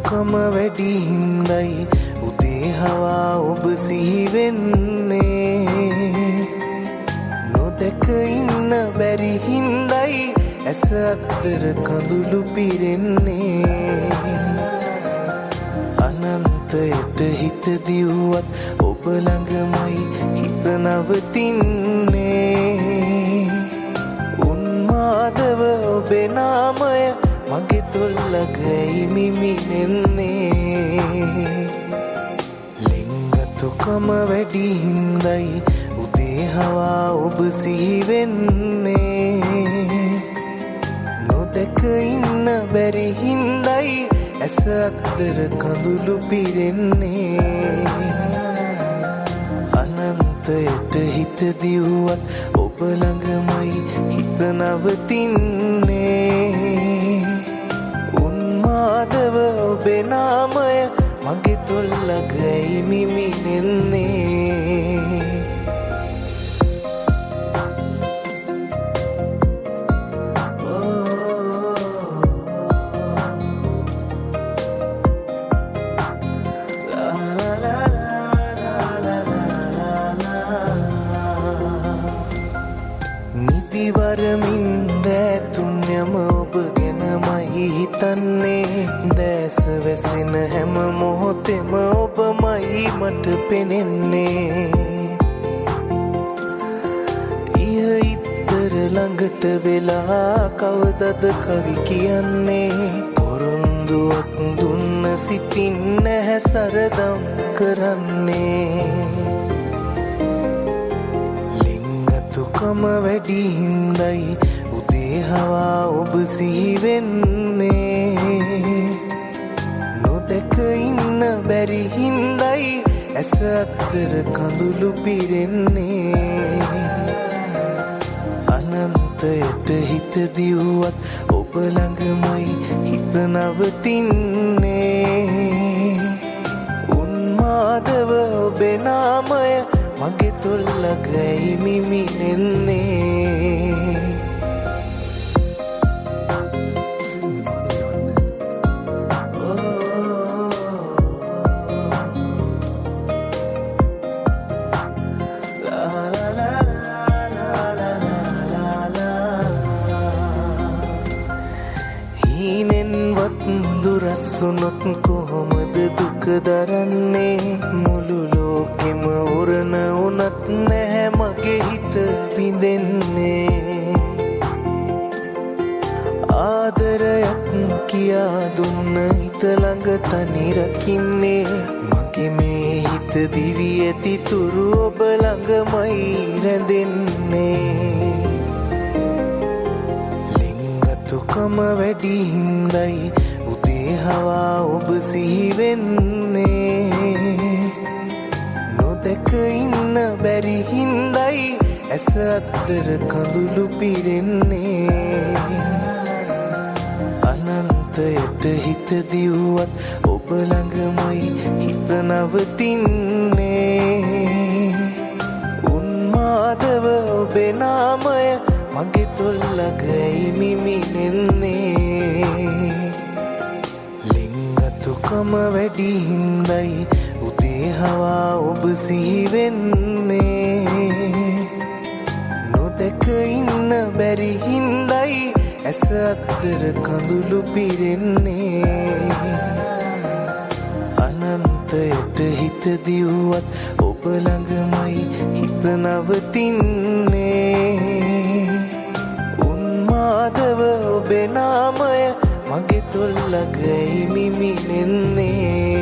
දුකම වැඩි හින්දයි උදේ හවා ඔබ සිහි වෙන්නේ. නොදැක ඉන්න බැරි හින්දයි ඇස අතර කඳුළු පිරෙන්නේ. අනන්තයට හිත දිව්වත් ඔබ ළඟමයි හිත නවතින්නේ. උන්මාදව ඔබේ නාමය මගේ තොල්ලගයි මිමිනෙන්නේ. ලිංගතුකම වැඩි හින්දයි උදේ හවා ඔබ සිහි වෙන්නේ. නොදැක ඉන්න බැරි හින්දයි ඇස අතර කඳුළු පිරෙන්නේ. අනන්තයට හිත දිව්වත් ඔබ ළඟමයි හිත නවතින්නේ. උන්මාදව ඔබේ නාමය මගේ තොල්ලගයි මිමිනෙන්නේ. නිදිවරමින් රැතුන්යම ඔබ ගැනමයි හිතන්නේ. දැස වැසෙන හැම මොහොතෙම ඔබමයි මට පෙනෙන්නේ. ඉහ ඉත්තර ළඟට වෙලා කවදද කවි කියන්නේ. පොරොන්දුවක් දුන්න සිතින් නැහැ සරදම් කරන්නේ. දුකම වැඩි හින්දයි උදේ හවා ඔබ සිහි වෙන්නේ. නොදැක ඉන්න බැරි හින්දයි ඇස අතර කඳුළු පිරෙන්නේ. අනන්තයට හිත දිව්වත් ඔබ ළඟමයි හිත නවතින්නේ. උන්මාදව ඔබේ නාමය මගේ තොල්ලගයි මිමිනෙන්නේ. හීනෙන්වත් දුරස්සුනොත් කොහොමද දුක දරන්නේ. මුළු ලෝකෙම උරන උනත් නැහැ මගේ හිත පිඳෙන්නේ. ආදරයක් කියා දුන්න හිත ළඟ තනි රකින්නේ. මගේ මේ හිත දිවි ඇති තුරු ඔබ ළඟමයි රැඳෙන්නේ. ලිංගතුකම වැඩි හින්දයි උදේ හවා ඔබ සිහි වෙන්නේ. නොදැක ඉන්න බැරි හින්දයි ඇස අතර කඳුළු පිරෙන්නේ. අනන්තයට හිත දිව්වත් ඔබ ළඟමයි හිත නවතින්නේ. උන්මාදව ඔබේ නාමය මගේ තොල්ලගයි මිමිනෙන්නේ. ලිංගතුකම වැඩි හින්දයි උදේ හවා ඔබ සිහි වෙන්නේ. නොදැක ඉන්න බැරි හින්දයි ඇස අතර කඳුළු පිරෙන්නේ. අනන්තයට හිත දිව්වත් ඔබ ළඟමයි හිත නවතින්නේ. උන්මාදව ඔබේ නාමය මගේ තොල්ලගයි මිමිනෙන්නේ.